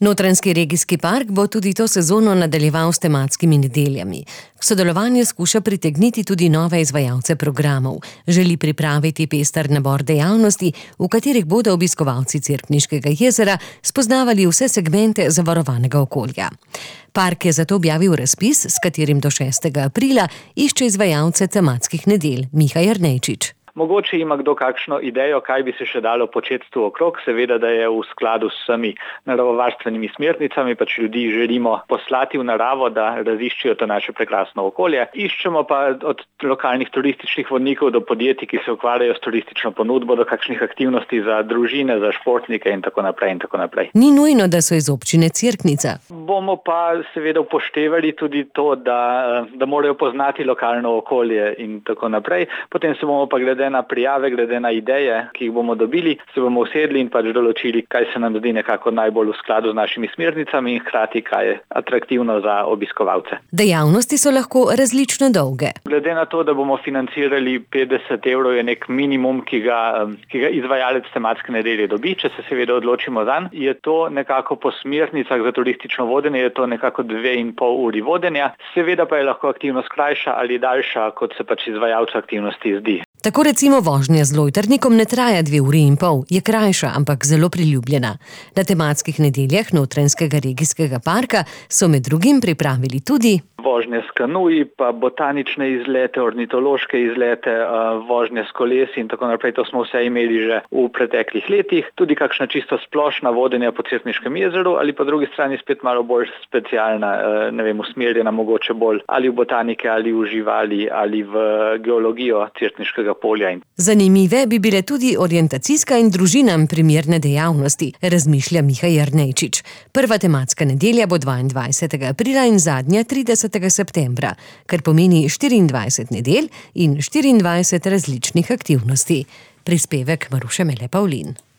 Notranjski regijski park bo tudi to sezono nadaljeval s tematskimi nedeljami. K sodelovanju skuša pritegniti tudi nove izvajalce programov. Želi pripraviti pester nabor dejavnosti, v katerih bodo obiskovalci Cerkniškega jezera spoznavali vse segmente zavarovanega okolja. Park je zato objavil razpis, s katerim do 6. aprila išče izvajalce tematskih nedelj. Miha Jernejčič. Mogoče ima kdo kakšno idejo, kaj bi se še dalo početi tu okrog, seveda, da je v skladu s vsemi naravovarstvenimi smernicami, pač ljudi želimo poslati v naravo, da raziščijo to naše prekrasno okolje. Iščemo pa od lokalnih turističnih vodnikov do podjetij, ki se ukvarjajo s turistično ponudbo, do kakšnih aktivnosti za družine, za športnike in tako naprej in tako naprej. Ni nujno, da so iz občine Cerknica. Bomo pa seveda upoštevali tudi to, da morajo poznati lokalno okolje in tako naprej. Potem se bomo pa glede na prijave, glede na ideje, ki jih bomo dobili, se bomo usedli in pač določili, kaj se nam zdi nekako najbolj v skladu z našimi smernicami in hkrati, kaj je atraktivno za obiskovalce. Dejavnosti so lahko različno dolge. Glede na to, da bomo financirali 50 evrov, je nek minimum, ki ga izvajalec tematske nedelje dobi, če se seveda odločimo zanj. Je to nekako po smernicah za turistično vodenje, je to nekako 2,5 uri vodenja. Seveda pa je lahko aktivnost krajša ali daljša, kot se pač izvajalcu aktivnosti zdi. Tako recimo vožnja z lojtrnikom ne traja 2,5 uri, je krajša, ampak zelo priljubljena. Na tematskih nedeljah Notranjskega regijskega parka so med drugim pripravili tudi vožnje s kanuji, pa botanične izlete, ornitološke izlete, vožnje s kolesi in tako naprej. To smo vse imeli že v preteklih letih. Tudi kakšna čisto splošna vodenja po Cerkniškem jezeru ali po drugi strani spet malo bolj specialna, usmerjena mogoče bolj ali v botanike, ali v živali, ali v geologijo Cerkniškega polja. Zanimive bi bile tudi orientacijska in družinam primerne dejavnosti, razmišlja Miha Jernejčič. Prva tematska nedelja bo 22. aprila in zadnja 30. septembra, kar pomeni 24 nedelj in 24 različnih aktivnosti. Prispevek Maruše Mele Pavlin.